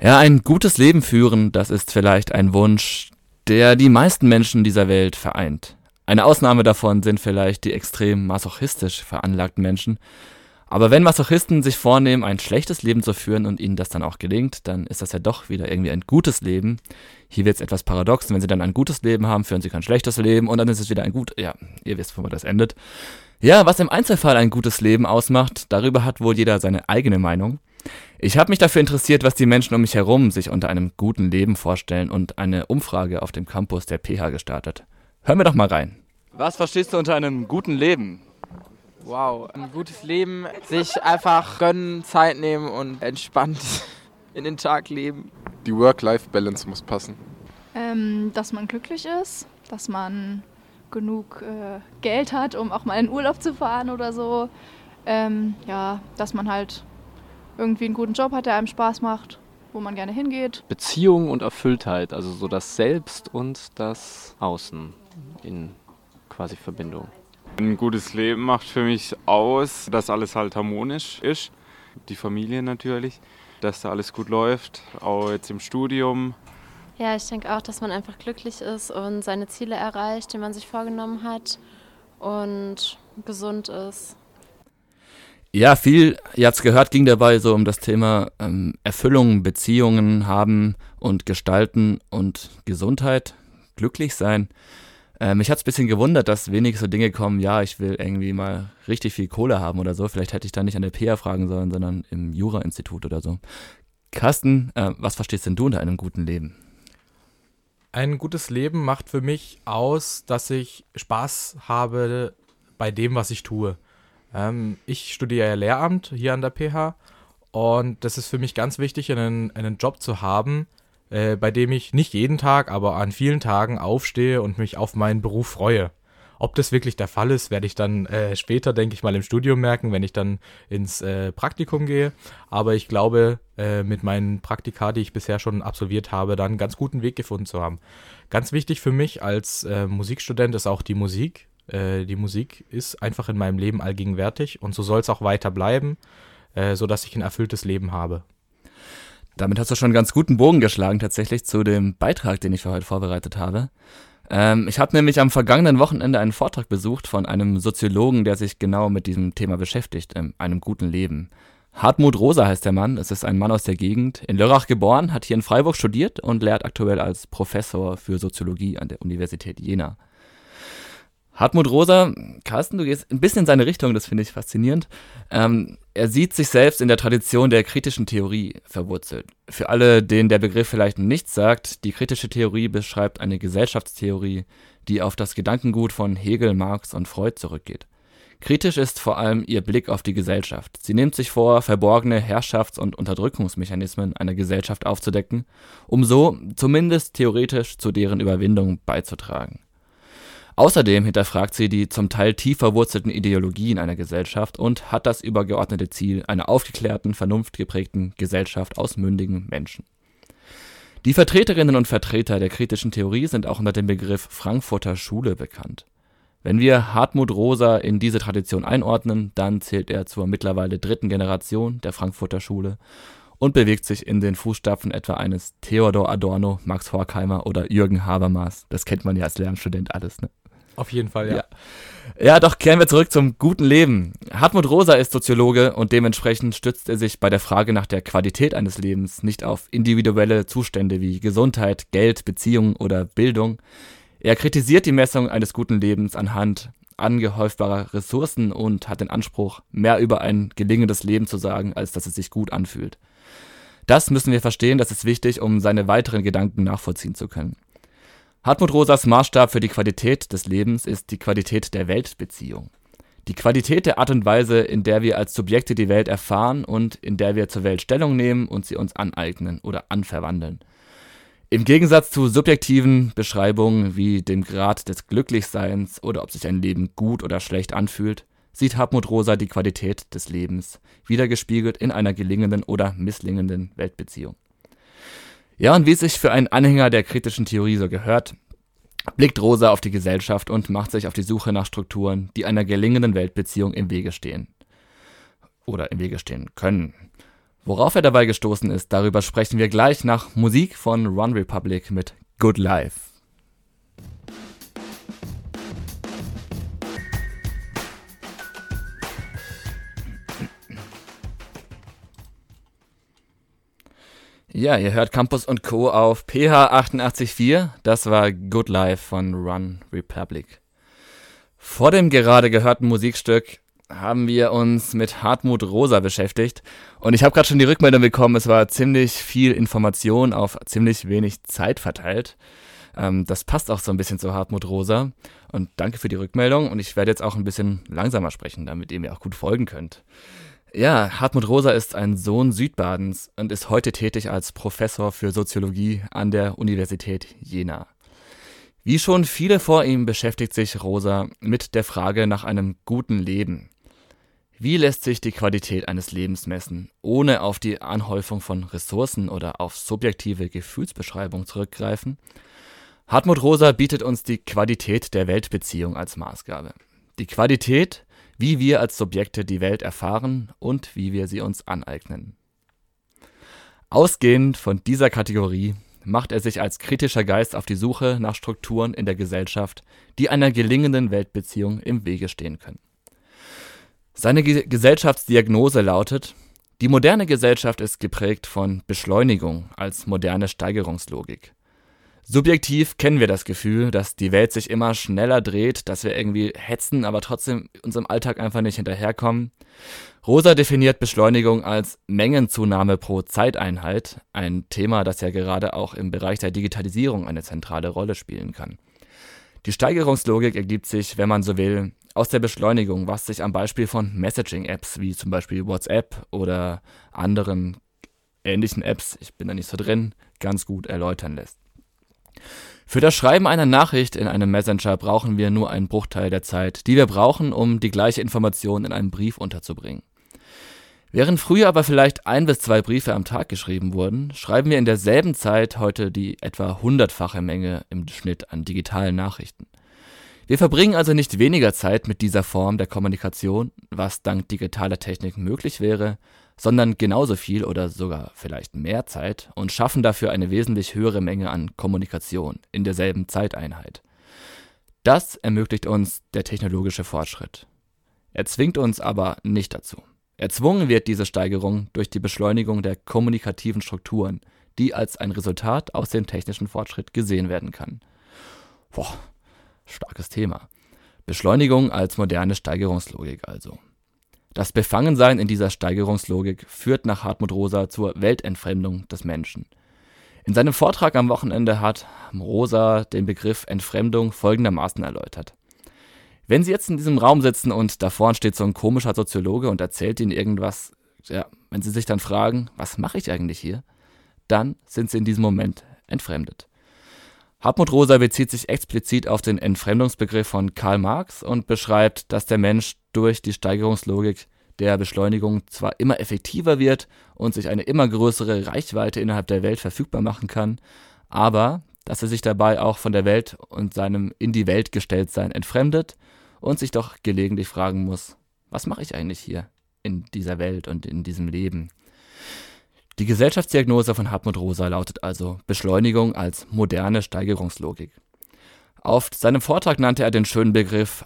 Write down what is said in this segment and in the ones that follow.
Ja, ein gutes Leben führen, das ist vielleicht ein Wunsch, der die meisten Menschen dieser Welt vereint. Eine Ausnahme davon sind vielleicht die extrem masochistisch veranlagten Menschen. Aber wenn Masochisten sich vornehmen, ein schlechtes Leben zu führen und ihnen das dann auch gelingt, dann ist das ja doch wieder irgendwie ein gutes Leben. Hier wird es etwas paradox, wenn sie dann ein gutes Leben haben, führen sie kein schlechtes Leben und dann ist es wieder ein gut, ja, ihr wisst, wo das endet. Ja, was im Einzelfall ein gutes Leben ausmacht, darüber hat wohl jeder seine eigene Meinung. Ich habe mich dafür interessiert, was die Menschen um mich herum sich unter einem guten Leben vorstellen und eine Umfrage auf dem Campus der PH gestartet. Hören wir doch mal rein. Was verstehst du unter einem guten Leben? Wow, ein gutes Leben, sich einfach gönnen, Zeit nehmen und entspannt in den Tag leben. Die Work-Life-Balance muss passen. Dass man glücklich ist, dass man genug Geld hat, um auch mal in Urlaub zu fahren oder so. Dass man halt irgendwie einen guten Job hat, der einem Spaß macht, wo man gerne hingeht. Beziehung und Erfülltheit, also so das Selbst und das Außen in quasi Verbindung. Ein gutes Leben macht für mich aus, dass alles halt harmonisch ist. Die Familie natürlich, dass da alles gut läuft, auch jetzt im Studium. Ja, ich denke auch, dass man einfach glücklich ist und seine Ziele erreicht, die man sich vorgenommen hat und gesund ist. Ja, viel, ihr habt's gehört, ging dabei so um das Thema Erfüllung, Beziehungen haben und gestalten und Gesundheit, glücklich sein. Mich hat's ein bisschen gewundert, dass wenig so Dinge kommen, ja, ich will irgendwie mal richtig viel Kohle haben oder so. Vielleicht hätte ich da nicht an der PH fragen sollen, sondern im Jura-Institut oder so. Carsten, was verstehst denn du unter einem guten Leben? Ein gutes Leben macht für mich aus, dass ich Spaß habe bei dem, was ich tue. Ich studiere ja Lehramt hier an der PH und das ist für mich ganz wichtig, einen Job zu haben, bei dem ich nicht jeden Tag, aber an vielen Tagen aufstehe und mich auf meinen Beruf freue. Ob das wirklich der Fall ist, werde ich dann später, denke ich mal, im Studium merken, wenn ich dann ins Praktikum gehe. Aber ich glaube, mit meinen Praktika, die ich bisher schon absolviert habe, dann einen ganz guten Weg gefunden zu haben. Ganz wichtig für mich als Musikstudent ist auch die Musik. Die Musik ist einfach in meinem Leben allgegenwärtig und so soll es auch weiter bleiben, sodass ich ein erfülltes Leben habe. Damit hast du schon einen ganz guten Bogen geschlagen tatsächlich zu dem Beitrag, den ich für heute vorbereitet habe. Ich habe nämlich am vergangenen Wochenende einen Vortrag besucht von einem Soziologen, der sich genau mit diesem Thema beschäftigt, einem guten Leben. Hartmut Rosa heißt der Mann, es ist ein Mann aus der Gegend, in Lörrach geboren, hat hier in Freiburg studiert und lehrt aktuell als Professor für Soziologie an der Universität Jena. Hartmut Rosa, Carsten, du gehst ein bisschen in seine Richtung, das finde ich faszinierend. Er sieht sich selbst in der Tradition der kritischen Theorie verwurzelt. Für alle, denen der Begriff vielleicht nichts sagt, die kritische Theorie beschreibt eine Gesellschaftstheorie, die auf das Gedankengut von Hegel, Marx und Freud zurückgeht. Kritisch ist vor allem ihr Blick auf die Gesellschaft. Sie nimmt sich vor, verborgene Herrschafts- und Unterdrückungsmechanismen einer Gesellschaft aufzudecken, um so zumindest theoretisch zu deren Überwindung beizutragen. Außerdem hinterfragt sie die zum Teil tief verwurzelten Ideologien einer Gesellschaft und hat das übergeordnete Ziel einer aufgeklärten, vernunftgeprägten Gesellschaft aus mündigen Menschen. Die Vertreterinnen und Vertreter der kritischen Theorie sind auch unter dem Begriff Frankfurter Schule bekannt. Wenn wir Hartmut Rosa in diese Tradition einordnen, dann zählt er zur mittlerweile 3. Generation der Frankfurter Schule und bewegt sich in den Fußstapfen etwa eines Theodor Adorno, Max Horkheimer oder Jürgen Habermas. Das kennt man ja als Lehramtsstudent alles, ne? Auf jeden Fall, ja. Ja, doch kehren wir zurück zum guten Leben. Hartmut Rosa ist Soziologe und dementsprechend stützt er sich bei der Frage nach der Qualität eines Lebens nicht auf individuelle Zustände wie Gesundheit, Geld, Beziehungen oder Bildung. Er kritisiert die Messung eines guten Lebens anhand angehäufbarer Ressourcen und hat den Anspruch, mehr über ein gelingendes Leben zu sagen, als dass es sich gut anfühlt. Das müssen wir verstehen, das ist wichtig, um seine weiteren Gedanken nachvollziehen zu können. Hartmut Rosas Maßstab für die Qualität des Lebens ist die Qualität der Weltbeziehung. Die Qualität der Art und Weise, in der wir als Subjekte die Welt erfahren und in der wir zur Welt Stellung nehmen und sie uns aneignen oder anverwandeln. Im Gegensatz zu subjektiven Beschreibungen wie dem Grad des Glücklichseins oder ob sich ein Leben gut oder schlecht anfühlt, sieht Hartmut Rosa die Qualität des Lebens wiedergespiegelt in einer gelingenden oder misslingenden Weltbeziehung. Ja, und wie es sich für einen Anhänger der kritischen Theorie so gehört, blickt Rosa auf die Gesellschaft und macht sich auf die Suche nach Strukturen, die einer gelingenden Weltbeziehung im Wege stehen. Oder im Wege stehen können. Worauf er dabei gestoßen ist, darüber sprechen wir gleich nach Musik von OneRepublic mit Good Life. Ja, ihr hört Campus und Co. auf PH 88.4. Das war Good Life von OneRepublic. Vor dem gerade gehörten Musikstück haben wir uns mit Hartmut Rosa beschäftigt. Und ich habe gerade schon die Rückmeldung bekommen, es war ziemlich viel Information auf ziemlich wenig Zeit verteilt. Das passt auch so ein bisschen zu Hartmut Rosa. Und danke für die Rückmeldung. Und ich werde jetzt auch ein bisschen langsamer sprechen, damit ihr mir auch gut folgen könnt. Ja, Hartmut Rosa ist ein Sohn Südbadens und ist heute tätig als Professor für Soziologie an der Universität Jena. Wie schon viele vor ihm beschäftigt sich Rosa mit der Frage nach einem guten Leben. Wie lässt sich die Qualität eines Lebens messen, ohne auf die Anhäufung von Ressourcen oder auf subjektive Gefühlsbeschreibung zurückgreifen? Hartmut Rosa bietet uns die Qualität der Weltbeziehung als Maßgabe. Die Qualität, wie wir als Subjekte die Welt erfahren und wie wir sie uns aneignen. Ausgehend von dieser Kategorie macht er sich als kritischer Geist auf die Suche nach Strukturen in der Gesellschaft, die einer gelingenden Weltbeziehung im Wege stehen können. Seine Gesellschaftsdiagnose lautet: Die moderne Gesellschaft ist geprägt von Beschleunigung als moderne Steigerungslogik. Subjektiv kennen wir das Gefühl, dass die Welt sich immer schneller dreht, dass wir irgendwie hetzen, aber trotzdem unserem Alltag einfach nicht hinterherkommen. Rosa definiert Beschleunigung als Mengenzunahme pro Zeiteinheit, ein Thema, das ja gerade auch im Bereich der Digitalisierung eine zentrale Rolle spielen kann. Die Steigerungslogik ergibt sich, wenn man so will, aus der Beschleunigung, was sich am Beispiel von Messaging-Apps wie zum Beispiel WhatsApp oder anderen ähnlichen Apps, ich bin da nicht so drin, ganz gut erläutern lässt. Für das Schreiben einer Nachricht in einem Messenger brauchen wir nur einen Bruchteil der Zeit, die wir brauchen, um die gleiche Information in einem Brief unterzubringen. Während früher aber vielleicht 1 bis 2 Briefe am Tag geschrieben wurden, schreiben wir in derselben Zeit heute die etwa 100-fache Menge im Schnitt an digitalen Nachrichten. Wir verbringen also nicht weniger Zeit mit dieser Form der Kommunikation, was dank digitaler Technik möglich wäre, sondern genauso viel oder sogar vielleicht mehr Zeit und schaffen dafür eine wesentlich höhere Menge an Kommunikation in derselben Zeiteinheit. Das ermöglicht uns der technologische Fortschritt. Er zwingt uns aber nicht dazu. Erzwungen wird diese Steigerung durch die Beschleunigung der kommunikativen Strukturen, die als ein Resultat aus dem technischen Fortschritt gesehen werden kann. Boah, starkes Thema. Beschleunigung als moderne Steigerungslogik also. Das Befangensein in dieser Steigerungslogik führt nach Hartmut Rosa zur Weltentfremdung des Menschen. In seinem Vortrag am Wochenende hat Rosa den Begriff Entfremdung folgendermaßen erläutert. Wenn Sie jetzt in diesem Raum sitzen und da vorne steht so ein komischer Soziologe und erzählt Ihnen irgendwas, ja, wenn Sie sich dann fragen, was mache ich eigentlich hier, dann sind Sie in diesem Moment entfremdet. Hartmut Rosa bezieht sich explizit auf den Entfremdungsbegriff von Karl Marx und beschreibt, dass der Mensch durch die Steigerungslogik der Beschleunigung zwar immer effektiver wird und sich eine immer größere Reichweite innerhalb der Welt verfügbar machen kann, aber dass er sich dabei auch von der Welt und seinem in die Welt gestellt sein entfremdet und sich doch gelegentlich fragen muss, was mache ich eigentlich hier in dieser Welt und in diesem Leben? Die Gesellschaftsdiagnose von Hartmut Rosa lautet also Beschleunigung als moderne Steigerungslogik. Auf seinem Vortrag nannte er den schönen Begriff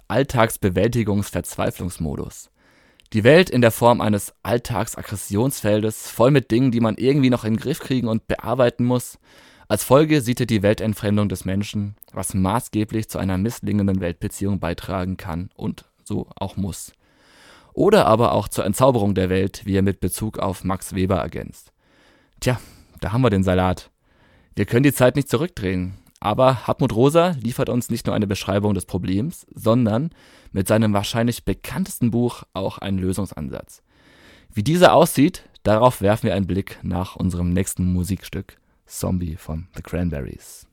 Alltagsbewältigungsverzweiflungsmodus. Die Welt in der Form eines Alltagsaggressionsfeldes, voll mit Dingen, die man irgendwie noch in den Griff kriegen und bearbeiten muss. Als Folge sieht er die Weltentfremdung des Menschen, was maßgeblich zu einer misslingenden Weltbeziehung beitragen kann und so auch muss. Oder aber auch zur Entzauberung der Welt, wie er mit Bezug auf Max Weber ergänzt. Tja, da haben wir den Salat. Wir können die Zeit nicht zurückdrehen, aber Hartmut Rosa liefert uns nicht nur eine Beschreibung des Problems, sondern mit seinem wahrscheinlich bekanntesten Buch auch einen Lösungsansatz. Wie dieser aussieht, darauf werfen wir einen Blick nach unserem nächsten Musikstück, Zombie von The Cranberries.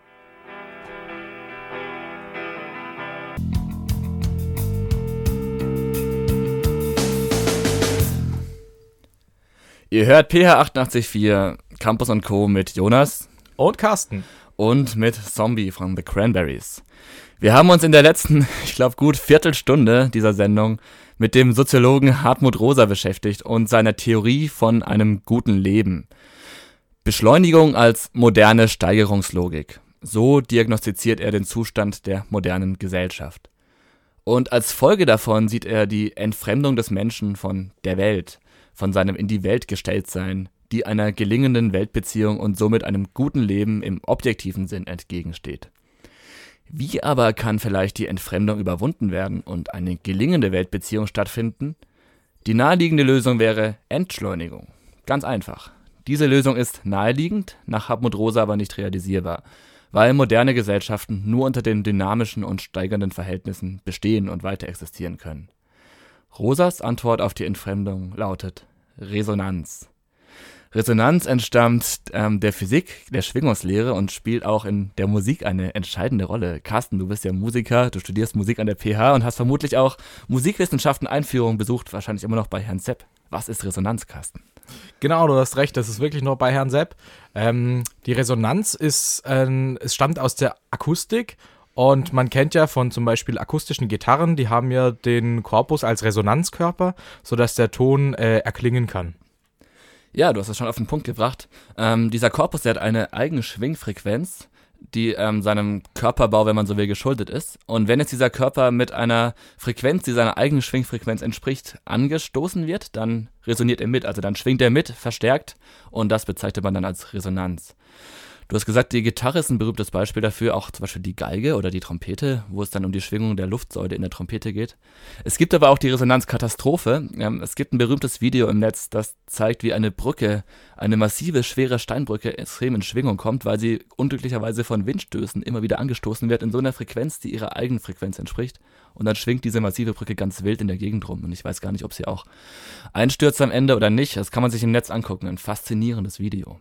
Ihr hört PH 88.4 Campus & Co. mit Jonas Und Carsten. und mit Zombie von The Cranberries. Wir haben uns in der letzten, ich glaube gut Viertelstunde dieser Sendung mit dem Soziologen Hartmut Rosa beschäftigt und seiner Theorie von einem guten Leben. Beschleunigung als moderne Steigerungslogik. So diagnostiziert er den Zustand der modernen Gesellschaft. Und als Folge davon sieht er die Entfremdung des Menschen von der Welt, von seinem in die Welt gestellt sein, die einer gelingenden Weltbeziehung und somit einem guten Leben im objektiven Sinn entgegensteht. Wie aber kann vielleicht die Entfremdung überwunden werden und eine gelingende Weltbeziehung stattfinden? Die naheliegende Lösung wäre Entschleunigung. Ganz einfach. Diese Lösung ist naheliegend, nach Hartmut Rosa aber nicht realisierbar, weil moderne Gesellschaften nur unter den dynamischen und steigernden Verhältnissen bestehen und weiter existieren können. Rosas Antwort auf die Entfremdung lautet Resonanz. Resonanz entstammt der Physik, der Schwingungslehre und spielt auch in der Musik eine entscheidende Rolle. Carsten, du bist ja Musiker, du studierst Musik an der PH und hast vermutlich auch Musikwissenschaften Einführung besucht, wahrscheinlich immer noch bei Herrn Sepp. Was ist Resonanz, Carsten? Genau, du hast recht, das ist wirklich noch bei Herrn Sepp. Die Resonanz es stammt aus der Akustik und man kennt ja von zum Beispiel akustischen Gitarren, die haben ja den Korpus als Resonanzkörper, sodass der Ton erklingen kann. Ja, du hast es schon auf den Punkt gebracht. Dieser Korpus, der hat eine eigene Schwingfrequenz, die seinem Körperbau, wenn man so will, geschuldet ist. Und wenn jetzt dieser Körper mit einer Frequenz, die seiner eigenen Schwingfrequenz entspricht, angestoßen wird, dann resoniert er mit. Also dann schwingt er mit, verstärkt und das bezeichnet man dann als Resonanz. Du hast gesagt, die Gitarre ist ein berühmtes Beispiel dafür, auch zum Beispiel die Geige oder die Trompete, wo es dann um die Schwingung der Luftsäule in der Trompete geht. Es gibt aber auch die Resonanzkatastrophe. Es gibt ein berühmtes Video im Netz, das zeigt, wie eine Brücke, eine massive, schwere Steinbrücke extrem in Schwingung kommt, weil sie unglücklicherweise von Windstößen immer wieder angestoßen wird in so einer Frequenz, die ihrer eigenen Frequenz entspricht. Und dann schwingt diese massive Brücke ganz wild in der Gegend rum. Und ich weiß gar nicht, ob sie auch einstürzt am Ende oder nicht. Das kann man sich im Netz angucken. Ein faszinierendes Video.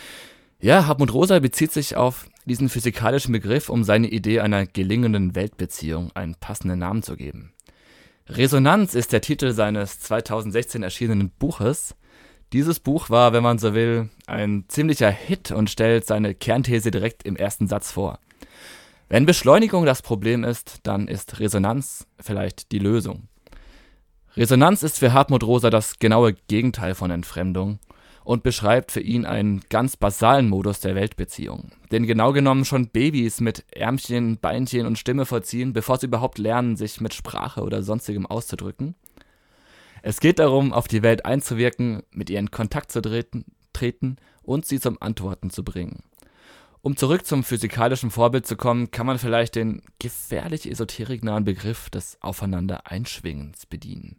Ja, Hartmut Rosa bezieht sich auf diesen physikalischen Begriff, um seine Idee einer gelingenden Weltbeziehung einen passenden Namen zu geben. Resonanz ist der Titel seines 2016 erschienenen Buches. Dieses Buch war, wenn man so will, ein ziemlicher Hit und stellt seine Kernthese direkt im ersten Satz vor. Wenn Beschleunigung das Problem ist, dann ist Resonanz vielleicht die Lösung. Resonanz ist für Hartmut Rosa das genaue Gegenteil von Entfremdung und beschreibt für ihn einen ganz basalen Modus der Weltbeziehung, den genau genommen schon Babys mit Ärmchen, Beinchen und Stimme vollziehen, bevor sie überhaupt lernen, sich mit Sprache oder sonstigem auszudrücken. Es geht darum, auf die Welt einzuwirken, mit ihr in Kontakt zu treten und sie zum Antworten zu bringen. Um zurück zum physikalischen Vorbild zu kommen, kann man vielleicht den gefährlich esoteriknahen Begriff des Aufeinander-Einschwingens bedienen.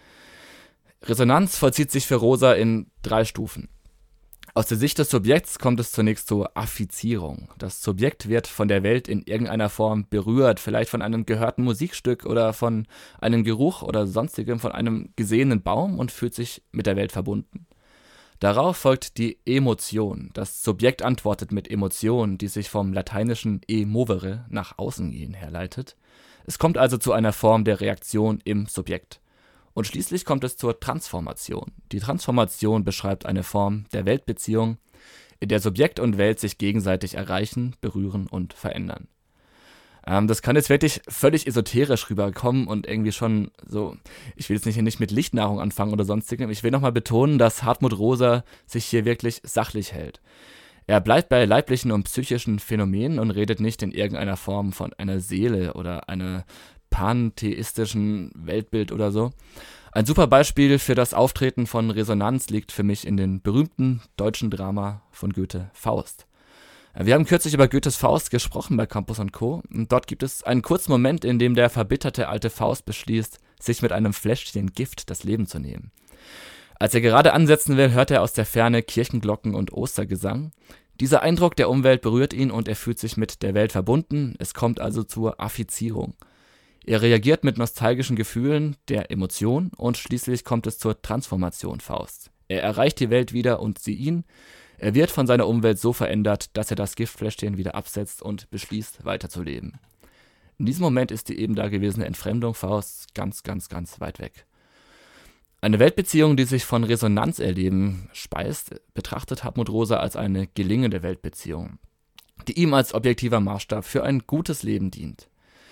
Resonanz vollzieht sich für Rosa in 3 Stufen. Aus der Sicht des Subjekts kommt es zunächst zur Affizierung. Das Subjekt wird von der Welt in irgendeiner Form berührt, vielleicht von einem gehörten Musikstück oder von einem Geruch oder sonstigem, von einem gesehenen Baum und fühlt sich mit der Welt verbunden. Darauf folgt die Emotion. Das Subjekt antwortet mit Emotion, die sich vom lateinischen emovere, nach außen gehen, herleitet. Es kommt also zu einer Form der Reaktion im Subjekt. Und schließlich kommt es zur Transformation. Die Transformation beschreibt eine Form der Weltbeziehung, in der Subjekt und Welt sich gegenseitig erreichen, berühren und verändern. Das kann jetzt wirklich völlig esoterisch rüberkommen und irgendwie schon so, ich will jetzt nicht mit Lichtnahrung anfangen oder sonstigem. Ich will nochmal betonen, dass Hartmut Rosa sich hier wirklich sachlich hält. Er bleibt bei leiblichen und psychischen Phänomenen und redet nicht in irgendeiner Form von einer Seele oder einer pantheistischen Weltbild oder so. Ein super Beispiel für das Auftreten von Resonanz liegt für mich in dem berühmten deutschen Drama von Goethe, Faust. Wir haben kürzlich über Goethes Faust gesprochen bei Campus & Co. Und dort gibt es einen kurzen Moment, in dem der verbitterte alte Faust beschließt, sich mit einem Fläschchen Gift das Leben zu nehmen. Als er gerade ansetzen will, hört er aus der Ferne Kirchenglocken und Ostergesang. Dieser Eindruck der Umwelt berührt ihn und er fühlt sich mit der Welt verbunden. Es kommt also zur Affizierung. Er reagiert mit nostalgischen Gefühlen der Emotion und schließlich kommt es zur Transformation Fausts. Er erreicht die Welt wieder und sie ihn. Er wird von seiner Umwelt so verändert, dass er das Giftfläschchen wieder absetzt und beschließt, weiterzuleben. In diesem Moment ist die eben dagewesene Entfremdung Fausts ganz, ganz, ganz weit weg. Eine Weltbeziehung, die sich von Resonanzerleben speist, betrachtet Hartmut Rosa als eine gelingende Weltbeziehung, die ihm als objektiver Maßstab für ein gutes Leben dient.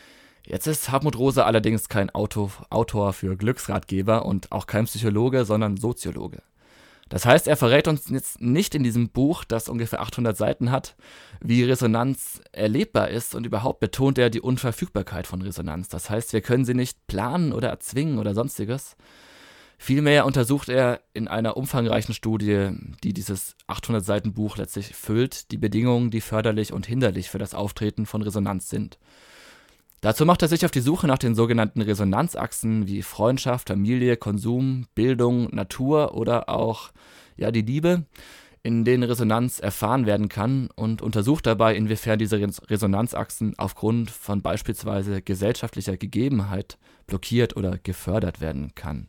Jetzt ist Hartmut Rosa allerdings kein Autor für Glücksratgeber und auch kein Psychologe, sondern Soziologe. Das heißt, er verrät uns jetzt nicht in diesem Buch, das ungefähr 800 Seiten hat, wie Resonanz erlebbar ist, und überhaupt betont er die Unverfügbarkeit von Resonanz. Das heißt, wir können sie nicht planen oder erzwingen oder sonstiges. Vielmehr untersucht er in einer umfangreichen Studie, die dieses 800 Seiten Buch letztlich füllt, die Bedingungen, die förderlich und hinderlich für das Auftreten von Resonanz sind. Dazu macht er sich auf die Suche nach den sogenannten Resonanzachsen wie Freundschaft, Familie, Konsum, Bildung, Natur oder auch die Liebe, in denen Resonanz erfahren werden kann, und untersucht dabei, inwiefern diese Resonanzachsen aufgrund von beispielsweise gesellschaftlicher Gegebenheit blockiert oder gefördert werden kann.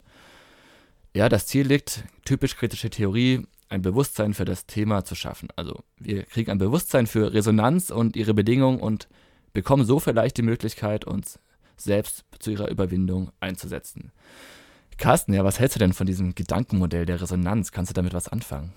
Ja, das Ziel liegt, typisch kritische Theorie, ein Bewusstsein für das Thema zu schaffen. Also wir kriegen ein Bewusstsein für Resonanz und ihre Bedingungen und bekommen so vielleicht die Möglichkeit, uns selbst zu ihrer Überwindung einzusetzen. Carsten, was hältst du denn von diesem Gedankenmodell der Resonanz? Kannst du damit was anfangen?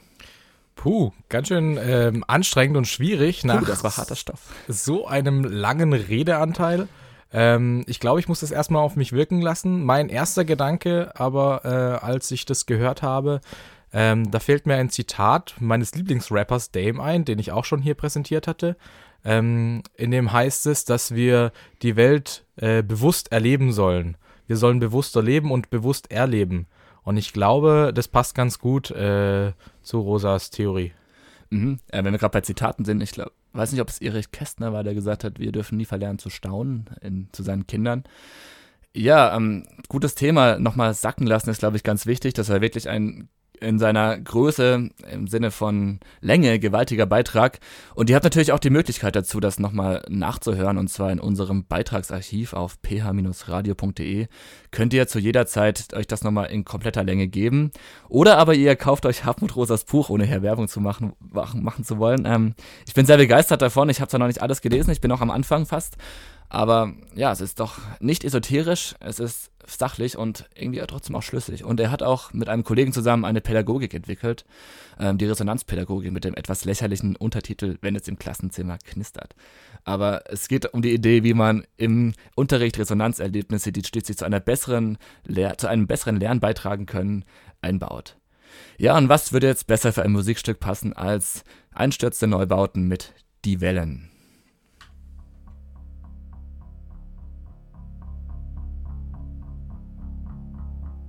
Ganz schön anstrengend und schwierig nach Das war harter Stoff. so einem langen Redeanteil. Ich glaube, ich muss das erstmal auf mich wirken lassen. Mein erster Gedanke aber, als ich das gehört habe, da fällt mir ein Zitat meines Lieblingsrappers Dame ein, den ich auch schon hier präsentiert hatte. In dem heißt es, dass wir die Welt bewusst erleben sollen. Wir sollen bewusster leben und bewusst erleben. Und ich glaube, das passt ganz gut zu Rosas Theorie. Wenn wir gerade bei Zitaten sind, weiß nicht, ob es Erich Kästner war, der gesagt hat, wir dürfen nie verlernen zu staunen zu seinen Kindern. Ja, gutes Thema, nochmal sacken lassen ist, glaube ich, ganz wichtig. Das war wirklich in seiner Größe, im Sinne von Länge, gewaltiger Beitrag. Und ihr habt natürlich auch die Möglichkeit dazu, das nochmal nachzuhören, und zwar in unserem Beitragsarchiv auf ph-radio.de. Könnt ihr zu jeder Zeit euch das nochmal in kompletter Länge geben. Oder aber ihr kauft euch Hartmut Rosas Buch, ohne hier Werbung zu machen zu wollen. Ich bin sehr begeistert davon. Ich habe zwar noch nicht alles gelesen, ich bin noch am Anfang fast. Aber ja, es ist doch nicht esoterisch, es ist sachlich und irgendwie trotzdem auch schlüssig. Und er hat auch mit einem Kollegen zusammen eine Pädagogik entwickelt, die Resonanzpädagogik mit dem etwas lächerlichen Untertitel, wenn es im Klassenzimmer knistert. Aber es geht um die Idee, wie man im Unterricht Resonanzerlebnisse, die schließlich zu einem besseren Lernen beitragen können, einbaut. Ja, und was würde jetzt besser für ein Musikstück passen als einstürzende Neubauten mit Die Wellen?